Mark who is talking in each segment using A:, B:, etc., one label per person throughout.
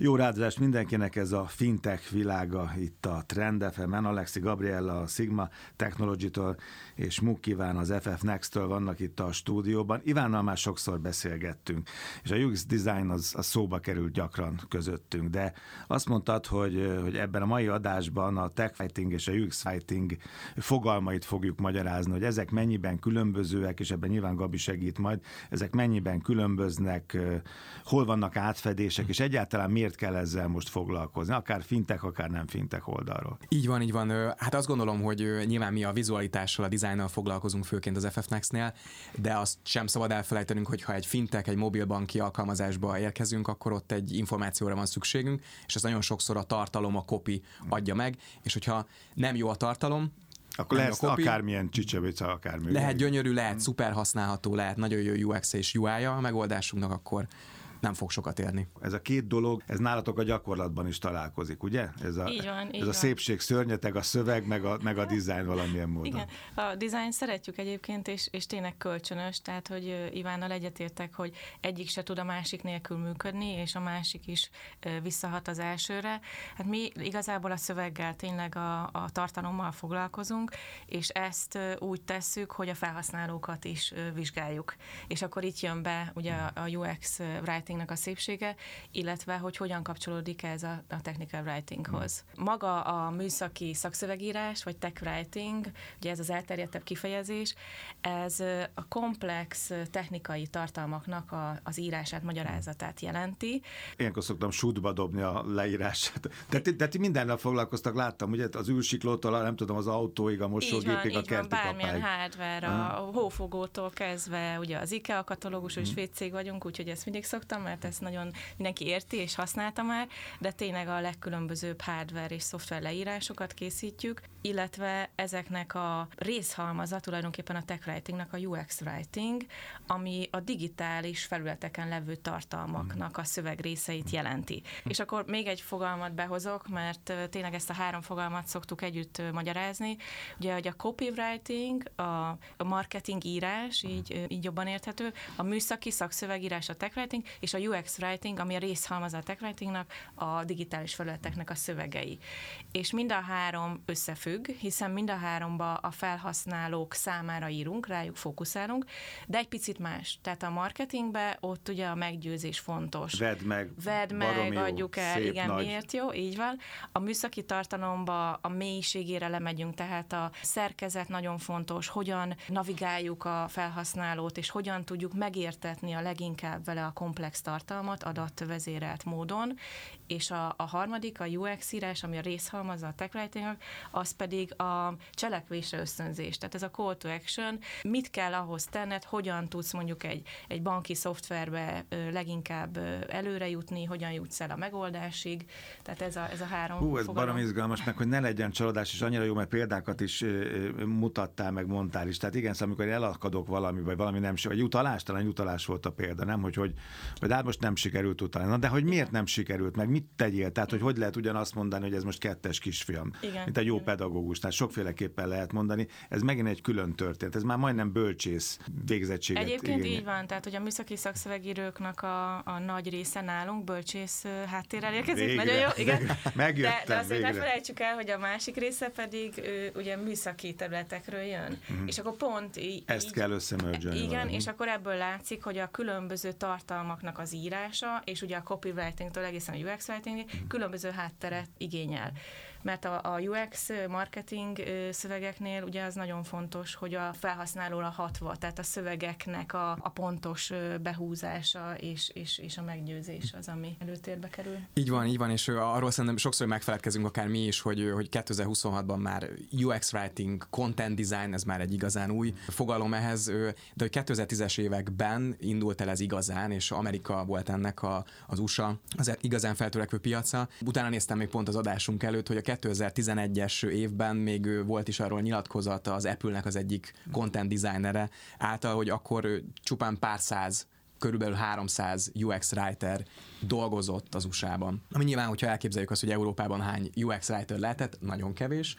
A: Jó ráadást mindenkinek, ez a fintech világa itt a Trend FM-en. Alexi Gabriella a Sigma Technology-től és Muk Iván az FF Next-től vannak itt a stúdióban. Ivánnal már sokszor beszélgettünk, és a UX design az szóba került gyakran közöttünk, de azt mondtad, hogy ebben a mai adásban a tech writing és a UX writing fogalmait fogjuk magyarázni, hogy ezek mennyiben különbözőek, és ebben nyilván Gabi segít majd, ezek mennyiben különböznek, hol vannak átfedések, és egyáltalán miért kell ezzel most foglalkozni, akár fintech, akár nem fintech oldalról.
B: Így van. Hát azt gondolom, hogy nyilván mi a vizualitással, a dizájnnal foglalkozunk főként az FF Next-nél, de azt sem szabad elfelejtenünk, hogy ha egy fintech, egy mobilbanki alkalmazásba érkezünk, akkor ott egy információra van szükségünk, és ez nagyon sokszor a tartalom, a copy adja meg, és hogyha nem jó a tartalom,
A: akkor lehet akármilyen csicsebica, akármi.
B: Lehet gyönyörű, lehet szuper használható, lehet nagyon jó UX és UI-ja a megoldásunknak, akkor nem fog sokat érni. Ez a két dolog, ez nálatok a gyakorlatban is találkozik, ugye?
C: Így van.
A: A szépség szörnyeteg, a szöveg, meg a dizájn valamilyen módon.
C: Igen, a dizájn szeretjük egyébként, és tényleg kölcsönös, tehát, hogy Ivánnal egyetértek, hogy egyik se tud a másik nélkül működni, és a másik is visszahat az elsőre. Hát mi igazából a szöveggel, tényleg a tartalommal foglalkozunk, és ezt úgy tesszük, hogy a felhasználókat is vizsgáljuk. És akkor itt jön be ugye a UX writing a szépsége, illetve hogy hogyan kapcsolódik ez a technical writinghoz. Maga a műszaki szakszövegírás, vagy tech writing, ugye ez az elterjedtebb kifejezés, ez a komplex technikai tartalmaknak az írását, magyarázatát jelenti.
A: Ilyenkor szoktam sútba dobni a leírását. De ti mindennel foglalkoztak, láttam, ugye az űrsiklótól, nem tudom, az autóig, a mosógépig, a kerti kapáig.
C: Bármilyen hardware, a hófogótól kezdve, ugye az IKEA katalógus, és svéd cég vagyunk, úgyhogy ezt mindig szoktam, mert ezt nagyon mindenki érti és használta már, de tényleg a legkülönbözőbb hardware és szoftver leírásokat készítjük, illetve ezeknek a részhalmaza tulajdonképpen a tech writingnak a UX writing, ami a digitális felületeken levő tartalmaknak a szövegrészeit jelenti. És akkor még egy fogalmat behozok, mert tényleg ezt a három fogalmat szoktuk együtt magyarázni. Ugye, hogy a copywriting, a marketing írás, így jobban érthető, a műszaki szakszövegírás, a tech writing, és a UX writing, ami a részhalmaza a tech writingnak, a digitális felületeknek a szövegei. És mind a három összefügg, hiszen mind a háromba a felhasználók számára írunk, rájuk fókuszálunk, de egy picit más. Tehát a marketingben ott ugye a meggyőzés fontos.
A: Vedd meg,
C: adjuk el,
A: szép,
C: igen,
A: nagy.
C: miért jó, így van. A műszaki tartalomba a mélységére lemegyünk, tehát a szerkezet nagyon fontos, hogyan navigáljuk a felhasználót, és hogyan tudjuk megértetni a leginkább vele a komplex tartalmat adatvezérelt módon, és a harmadik, a UX írás, ami a részhalmaza a tech writing, az pedig a cselekvésre ösztönzés. Tehát ez a call to action, mit kell ahhoz tenned, hogyan tudsz mondjuk egy banki szoftverbe leginkább előre jutni, hogyan jutsz el a megoldásig. Tehát ez a három fogalom.
A: Ez barom izgalmas, meg hogy ne legyen csalódás, és annyira jó, mert példákat is mutattál, meg mondtál is. Tehát igen, szóval amikor elakadok valami, vagy valami nem, vagy talán utalás volt a példa, nem? Hogy hát most nem sikerült utalni. Na, de hogy miért nem sikerült, meg mit tegyél? Tehát, hogy lehet ugyanazt mondani, hogy ez most kettes kisfiam.
C: Igen,
A: mint egy jó pedagógus. Tehát sokféleképpen lehet mondani. Ez megint egy külön történet. Ez már majdnem bölcsész végzettséget
C: Egyébként
A: igényel.
C: így van, tehát hogy a műszaki szakszövegíróknak a nagy része nálunk bölcsész háttérrel érkezik.
A: Végre,
C: nagyon jó, igen.
A: Megjöttem,
C: de azért
A: végre.
C: ne felejtsük el, hogy a másik része pedig ugye műszaki területekről jön. És akkor pont
A: ezt kell összemörgyölni.
C: Igen,
A: valami.
C: és akkor ebből látszik, hogy a különböző tartalmaknak az írása, és ugye a copywriting-től egészen a UX writing különböző hátteret igényel. Mert a UX marketing szövegeknél ugye az nagyon fontos, hogy a felhasználóra hatva, tehát a szövegeknek a pontos behúzása és a meggyőzés az, ami előtérbe kerül.
B: Így van, és arról szerintem sokszor megfeledkezünk akár mi is, hogy 2026-ban már UX writing, content design, ez már egy igazán új fogalom ehhez, de hogy 2010-es években indult el ez igazán, és Amerika volt ennek az USA, az igazán feltörekvő piaca. Utána néztem még pont az adásunk előtt, hogy a 2011-es évben még volt is arról nyilatkozata az Apple-nek az egyik content designere által, hogy akkor csupán pár száz körülbelül 300 UX writer dolgozott az USA-ban. Ami nyilván, hogyha elképzeljük azt, hogy Európában hány UX writer lehetett, nagyon kevés,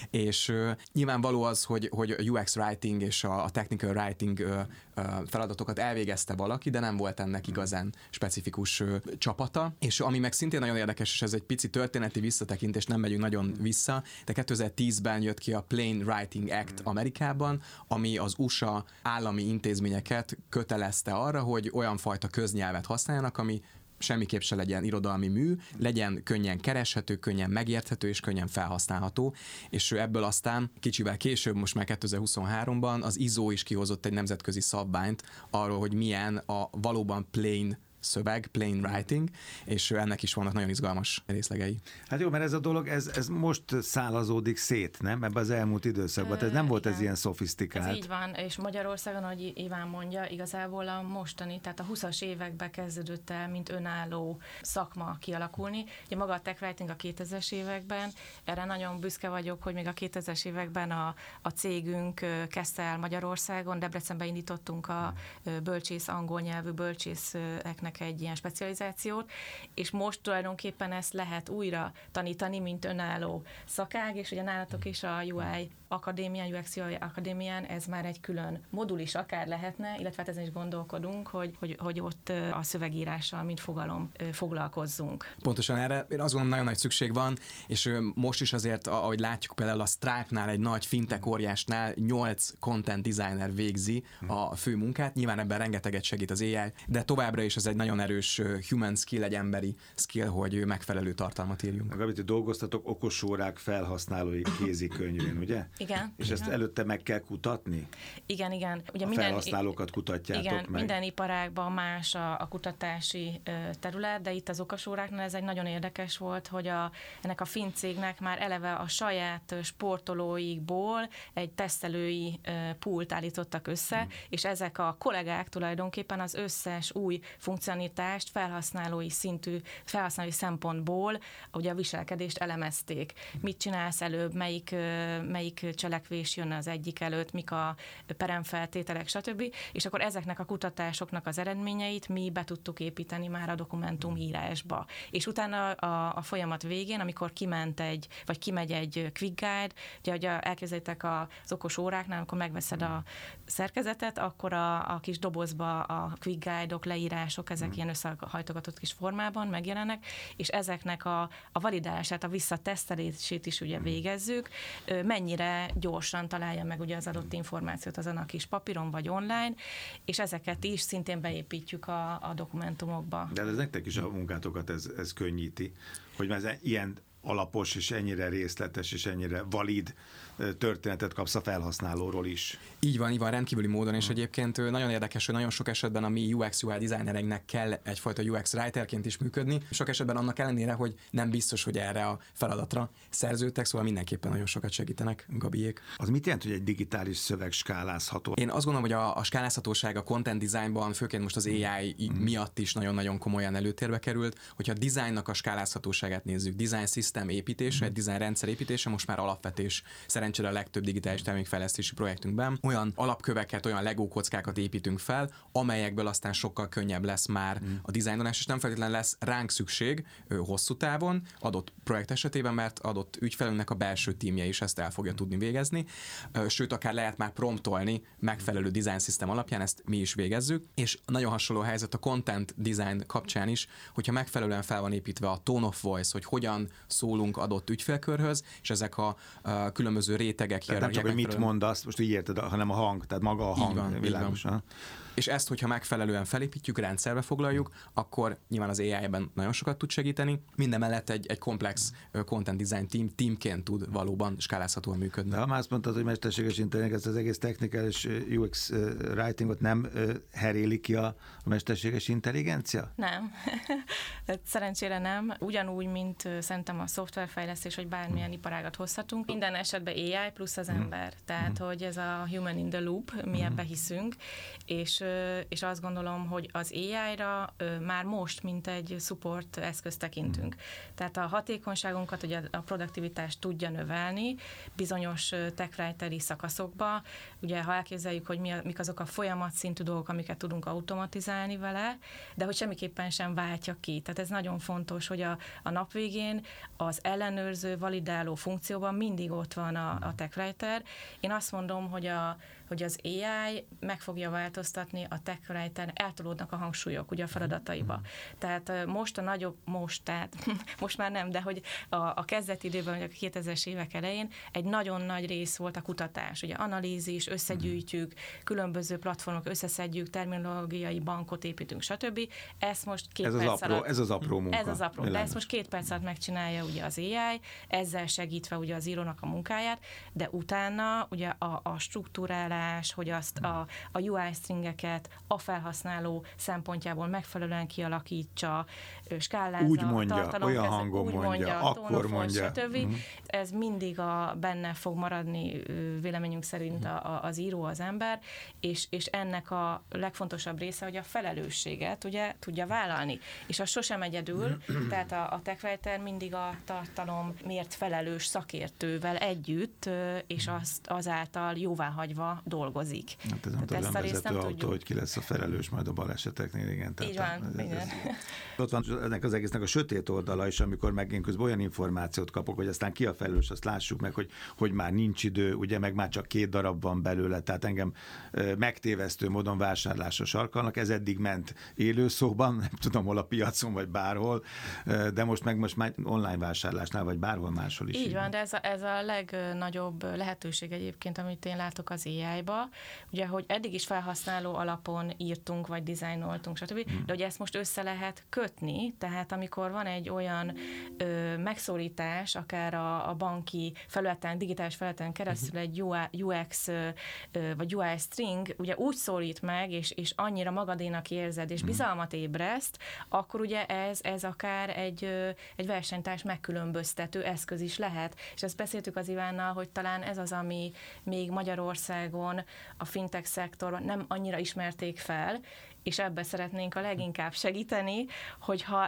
B: és nyilvánvaló az, hogy a UX writing és a technical writing feladatokat elvégezte valaki, de nem volt ennek igazán specifikus csapata, és ami meg szintén nagyon érdekes, és ez egy pici történeti visszatekintés, nem megyünk nagyon vissza, de 2010-ben jött ki a Plain Writing Act Amerikában, ami az USA állami intézményeket kötelezte arra, hogy olyan fajta köznyelvet használjanak, ami semmiképp se legyen irodalmi mű, legyen könnyen kereshető, könnyen megérthető és könnyen felhasználható, és ebből aztán kicsivel később, most már 2023-ban az ISO is kihozott egy nemzetközi szabványt arról, hogy milyen a valóban plain szöveg, plain writing, és ennek is vannak nagyon izgalmas részlegei.
A: Hát jó, mert ez a dolog, ez most szálazódik szét, nem? Ebben az elmúlt időszakban. Ez nem volt ez ilyen szofisztikált.
C: Ez így van, és Magyarországon, ahogy Iván mondja, igazából a mostani, tehát a 20-as években kezdődött el, mint önálló szakma kialakulni. Ugye maga a tech writing a 2000-es években, erre nagyon büszke vagyok, hogy még a 2000-es években a cégünk kezdte el Magyarországon, Debrecenben indítottunk a bölcsész, angol nyelvű bölcsészeknek egy ilyen specializációt, és most tulajdonképpen ezt lehet újra tanítani, mint önálló szakág, és ugye nálatok is a UI akadémián, UX UI akadémián ez már egy külön modul is akár lehetne, illetve hát ezen is gondolkodunk, hogy ott a szövegírással, mint fogalom foglalkozzunk.
B: Pontosan erre én azt gondolom, nagyon nagy szükség van, és most is azért, ahogy látjuk például a Stripe-nál, egy nagy fintech óriásnál 8 content designer végzi a fő munkát, nyilván ebben rengeteget segít az AI, de továbbra is ez egy nagyon erős human skill, egy emberi skill, hogy megfelelő tartalmat írjunk.
A: Amit dolgoztatok okosórák felhasználói kézikönyvén, ugye?
C: Igen.
A: És ezt előtte meg kell kutatni?
C: Igen. Ugye
A: a felhasználókat kutatjátok
C: igen,
A: meg?
C: Minden iparágban más a kutatási terület, de itt az okosóráknál ez egy nagyon érdekes volt, hogy ennek a finn cégnek már eleve a saját sportolóikból egy tesztelői pult állítottak össze, és ezek a kollégák tulajdonképpen az összes új funkcionalitást felhasználói felhasználói szempontból ugye a viselkedést elemezték. Mit csinálsz előbb, melyik cselekvés jön az egyik előtt, mik a peremfeltételek, stb. És akkor ezeknek a kutatásoknak az eredményeit mi be tudtuk építeni már a dokumentumírásba. És utána a folyamat végén, amikor kimegy egy quick guide, ugye, hogy elképzeljétek az okos óráknál, amikor megveszed a szerkezetet, akkor a kis dobozba a quick guide-ok, leírások, ezek ilyen összehajtogatott kis formában megjelennek, és ezeknek a validálását, a visszatesztelését is ugye végezzük, mennyire gyorsan találja meg ugye az adott információt azon a kis papíron vagy online, és ezeket is szintén beépítjük a dokumentumokba.
A: De ez nektek is a munkátokat ez könnyíti, hogy már ez ilyen alapos és ennyire részletes és ennyire valid történetet kapsz a felhasználóról is.
B: Így van, rendkívüli módon, és egyébként nagyon érdekes, hogy nagyon sok esetben a mi UX-UI designereinknek kell egyfajta UX writerként is működni. Sok esetben annak ellenére, hogy nem biztos, hogy erre a feladatra szerződtek, szóval mindenképpen nagyon sokat segítenek Gabiék.
A: Az mit jelent, hogy egy digitális szöveg skálázható?
B: Én azt gondolom, hogy a skálázhatóság a content designban, főként most az AI miatt is nagyon-nagyon komolyan előtérbe került. Hogyha a designnak a skálázhatóságát nézzük, design system építése, egy design rendszer építése most már alapvetés. Szerencsére a legtöbb digitális termékfejlesztési projektünkben olyan alapköveket, olyan Lego kockákat építünk fel, amelyekből aztán sokkal könnyebb lesz már a dizájnolás, és nem feltétlenül lesz ránk szükség hosszú távon, adott projekt esetében, mert adott ügyfelünknek a belső tímje is ezt el fogja tudni végezni, sőt, akár lehet már promptolni megfelelő design system alapján, ezt mi is végezzük, és nagyon hasonló helyzet a content design kapcsán is, hogyha megfelelően fel van építve a tone of voice, hogy hogyan szólunk adott ügyfélkörhöz, és ezek a különböző rétegek.
A: Tehát nem csak, hogy mit mondasz, most így érted, hanem a hang, tehát maga a hang, világos.
B: És ezt, hogyha megfelelően felépítjük, rendszerbe foglaljuk, akkor nyilván az AI-ben nagyon sokat tud segíteni. Mindemellett egy komplex content design teamként tud valóban skálázhatóan működni.
A: De ha már azt mondtad, hogy mesterséges intelligencia, ezt az egész technical és UX writingot nem heréli ki a mesterséges intelligencia?
C: Nem. Szerencsére nem. Ugyanúgy, mint szerintem a szoftverfejlesztés, vagy bármilyen iparágat hozhatunk. Minden esetben AI plusz az ember. Tehát, hogy ez a human in the loop, mi ebbe hiszünk, és azt gondolom, hogy az AI-ra már most, mint egy support eszközt tekintünk. Tehát a hatékonyságunkat, ugye a produktivitást tudja növelni bizonyos tech writeri szakaszokba. Ugye, ha elképzeljük, hogy mik azok a folyamatszintű dolgok, amiket tudunk automatizálni vele, de hogy semmiképpen sem váltja ki. Tehát ez nagyon fontos, hogy a nap végén az ellenőrző, validáló funkcióban mindig ott van a tech writer. Én azt mondom, hogy az AI meg fogja változtatni a tech writer, eltolódnak a hangsúlyok ugye a feladataiba. Tehát most most már nem, de hogy a kezdeti időben, vagy a 2000-es évek elején egy nagyon nagy rész volt a kutatás, ugye analízis, összegyűjtjük, különböző platformok összeszedjük, terminológiai bankot építünk, stb. Ez most
A: ez az apró munka.
C: Ez az apró, de ezt most 2 perc alatt megcsinálja ugye az AI, ezzel segítve ugye az írónak a munkáját, de utána ugye a struktúrálás, hogy azt a UI stringeket a felhasználó szempontjából megfelelően kialakítsa, skálázza,
A: úgy mondja, olyan hangon mondja, akkor mondja.
C: Stb. Ez mindig benne fog maradni véleményünk szerint az író, az ember, és ennek a legfontosabb része, hogy a felelősséget ugye tudja vállalni. És az sosem egyedül, tehát a tech writer mindig a tartalomért felelős szakértővel együtt, és azáltal jóváhagyva dolgozik.
A: Hát ez nem tudom, vezető autó, hogy ki lesz a felelős majd a baleseteknél, igen.
C: Így van, igen.
A: Ott van ennek az egésznek a sötét oldala is, amikor meg én közben olyan információt kapok, hogy aztán ki a felelős, azt lássuk meg, hogy már nincs idő, ugye meg már csak 2 darab van belőle, tehát engem megtévesztő módon vásárlásra sarkalnak, ez eddig ment élőszóban, nem tudom, hol a piacon, vagy bárhol, de most már online vásárlásnál, vagy bárhol máshol is.
C: Így van, de ez a legnagyobb lehetőség egyébként, amit én látok az AI-ba, ugye, hogy eddig is felhasználó alapon írtunk, vagy dizájnoltunk, stb., de hogy ezt most össze lehet kötni, tehát amikor van egy olyan megszólítás, akár a banki felületen, digitális felületen keresztül egy UX vagy UI string, ugye úgy szólít meg, és annyira magadénak érzed, és bizalmat ébreszt, akkor ugye ez akár egy versenytárs megkülönböztető eszköz is lehet. És ezt beszéltük az Ivánnal, hogy talán ez az, ami még Magyarországon a fintech szektorban nem annyira ismerték fel, és ebbe szeretnénk a leginkább segíteni, hogyha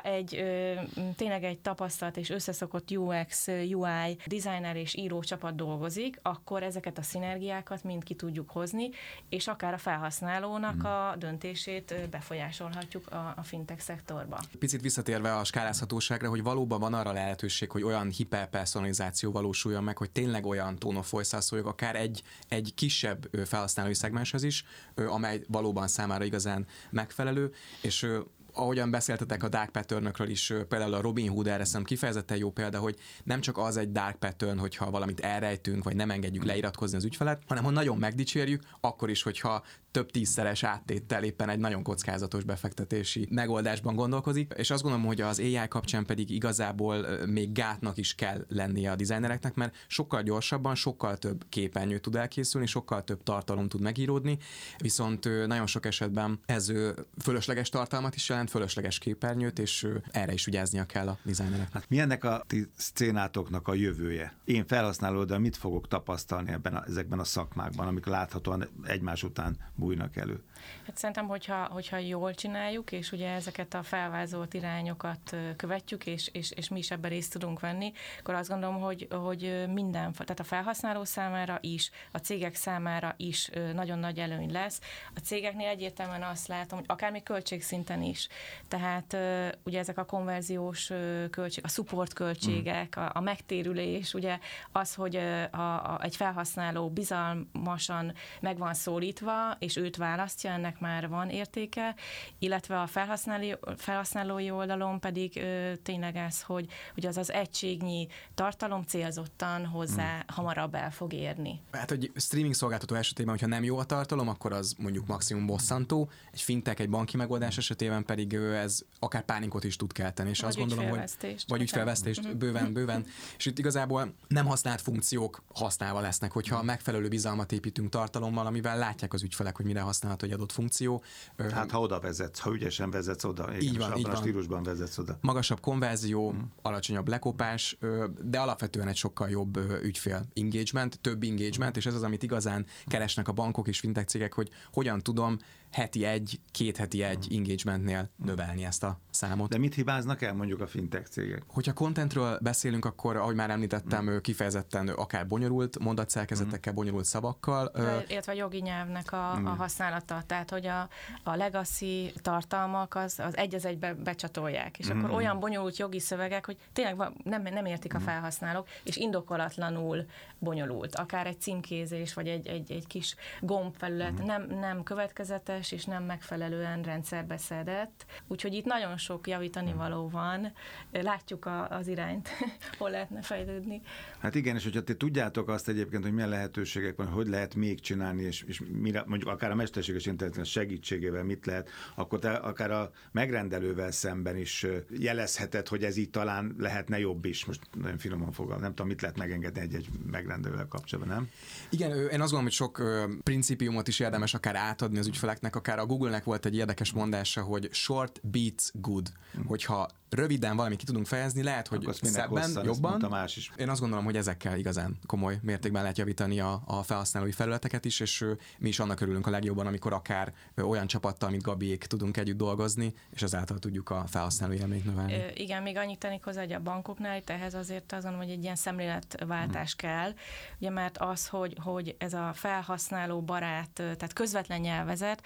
C: tényleg egy tapasztalt és összeszokott UX, UI, designer és író csapat dolgozik, akkor ezeket a szinergiákat mind ki tudjuk hozni, és akár a felhasználónak a döntését befolyásolhatjuk a fintech szektorba.
B: Picit visszatérve a skálázhatóságra, hogy valóban van arra lehetőség, hogy olyan hiperpersonalizáció valósuljon meg, hogy tényleg olyan tone of voice-szal szóljak, akár egy kisebb felhasználói szegmenshez is, amely valóban számára igazán megfelelő, és ahogyan beszéltetek a dark patternökről is, például a Robinhood erre szem kifejezetten jó példa, hogy nem csak az egy dark pattern, hogyha valamit elrejtünk, vagy nem engedjük leiratkozni az ügyfelet, hanem ha nagyon megdicsérjük, akkor is, hogyha több 10-szeres áttéttel éppen egy nagyon kockázatos befektetési megoldásban gondolkozik, és azt gondolom, hogy az AI kapcsán pedig igazából még gátnak is kell lennie a designereknek, mert sokkal gyorsabban, sokkal több képernyő tud elkészülni, sokkal több tartalom tud megíródni, viszont nagyon sok esetben ez fölösleges tartalmat is jelent, fölösleges képernyőt, és erre is vigyáznia kell a designerek.
A: Hát milyennek a ti szcénátoknak a jövője? Én felhasználó, de mit fogok tapasztalni ezekben a szakmákban, amik láthatóan egymás után bújnak elő?
C: Hát szerintem, hogyha jól csináljuk, és ugye ezeket a felvázolt irányokat követjük, és mi is ebben részt tudunk venni, akkor azt gondolom, hogy tehát a felhasználó számára is, a cégek számára is nagyon nagy előny lesz. A cégeknél egyértelműen azt látom, hogy akár még költségszinten is. Tehát ugye ezek a konverziós költség, a support költségek, a megtérülés, ugye az, hogy egy felhasználó bizalmasan meg van szólítva, és őt választja, ennek már van értéke, illetve a felhasználói oldalon pedig tényleg ez, hogy az egységnyi tartalom célzottan hozzá hamarabb el fog érni.
B: Hát, hogy streaming szolgáltató esetében, hogyha nem jó a tartalom, akkor az mondjuk maximum bosszantó, egy fintech, egy banki megoldás esetében pedig ez akár pánikot is tud kelteni, és azt gondolom, hogy vagy ügyfélvesztést, bőven, és itt igazából nem használt funkciók használva lesznek, hogyha megfelelő bizalmat építünk tartalommal, amivel látják az ügyfelek, hogy mire használható egy adott funkció.
A: Hát ha oda vezetsz, ha ügyesen vezetsz oda,
B: így van,
A: abban a stílusban vezetsz oda.
B: Magasabb konverzió, alacsonyabb lekopás, de alapvetően egy sokkal jobb ügyfél engagement, több engagement, és ez az, amit igazán keresnek a bankok és fintech cégek, hogy hogyan tudom heti egy, 2 heti egy engagementnél növelni ezt a számot.
A: De mit hibáznak el mondjuk a fintech cégek?
B: Hogyha contentről beszélünk, akkor, ahogy már említettem, kifejezetten akár bonyolult mondatszerkezetekkel, bonyolult szavakkal.
C: Illetve a jogi nyelvnek a használata. Tehát, hogy a legacy tartalmak az egy az egybe becsatolják. És akkor olyan bonyolult jogi szövegek, hogy tényleg nem értik a felhasználók, és indokolatlanul bonyolult. Akár egy címkézés, vagy egy kis gombfelület nem következetes, és nem megfelelően rendszerbe szedett. Úgyhogy itt nagyon sok javítani való van. Látjuk az irányt, hol lehetne fejlődni.
A: Hát igen, és hogyha ti tudjátok azt egyébként, hogy milyen lehetőségek van, hogy lehet még csinálni, és mire, mondjuk akár a mesterséges intelligencia segítségével mit lehet, akkor te akár a megrendelővel szemben is jelezheted, hogy ez így talán lehetne jobb is. Most nagyon finoman fogalmazom, nem tudom, mit lehet megengedni egy megrendelővel kapcsolatban, nem?
B: Igen, én azt gondolom, hogy sok principiumot is érdemes akár átadni az ügyfeleknek, akár a Google-nek volt egy érdekes mondása, hogy short beats good, hogyha röviden valamit ki tudunk fejezni, lehet, hogy szebben, jobban.
A: Más is.
B: Én azt gondolom, hogy ezekkel igazán komoly mértékben lehet javítani a felhasználói felületeket is, és mi is annak örülünk a legjobban, amikor akár olyan csapattal, mint Gabiék tudunk együtt dolgozni, és ezáltal tudjuk a felhasználói élményt növelni.
C: Igen, még annyit tennék hozzá, hogy a bankoknál itt ehhez azért azon, hogy egy ilyen szemléletváltás kell, ugye, mert az, hogy ez a felhasználó barát, tehát közvetlen nyelvezet,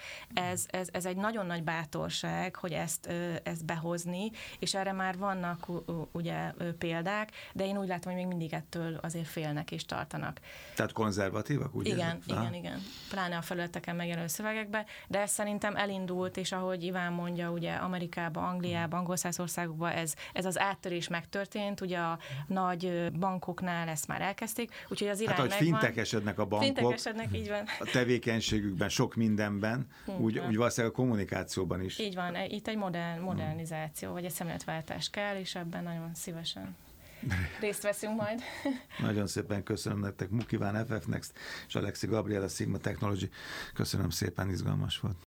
C: ez egy nagyon nagy bátorság, hogy ezt behozni, és erre már vannak ugye példák, de én úgy látom, hogy még mindig ettől azért félnek és tartanak.
A: Tehát konzervatívak, úgy
C: igen, pláne a felületeken megjelenő szövegekben, de ez szerintem elindult, és ahogy Iván mondja, ugye Amerikában, Angliában, angolszász országokban ez az áttörés megtörtént, ugye a nagy bankoknál ezt már elkezdték, úgyhogy az irány megvan.
A: Fintekesednek a bankok,
C: fintekesednek, így van.
A: A tevékenységükben, sok mindenben, úgy valószínűleg a kommunikációban is.
C: Így van, itt egy modernizáció, vagy egy szemléletváltás kell, és ebben nagyon szívesen részt veszünk majd.
A: Nagyon szépen köszönöm nektek, Muk Iván, FF Next, és Alexi Gabriel, a Sigma Technology. Köszönöm szépen, izgalmas volt.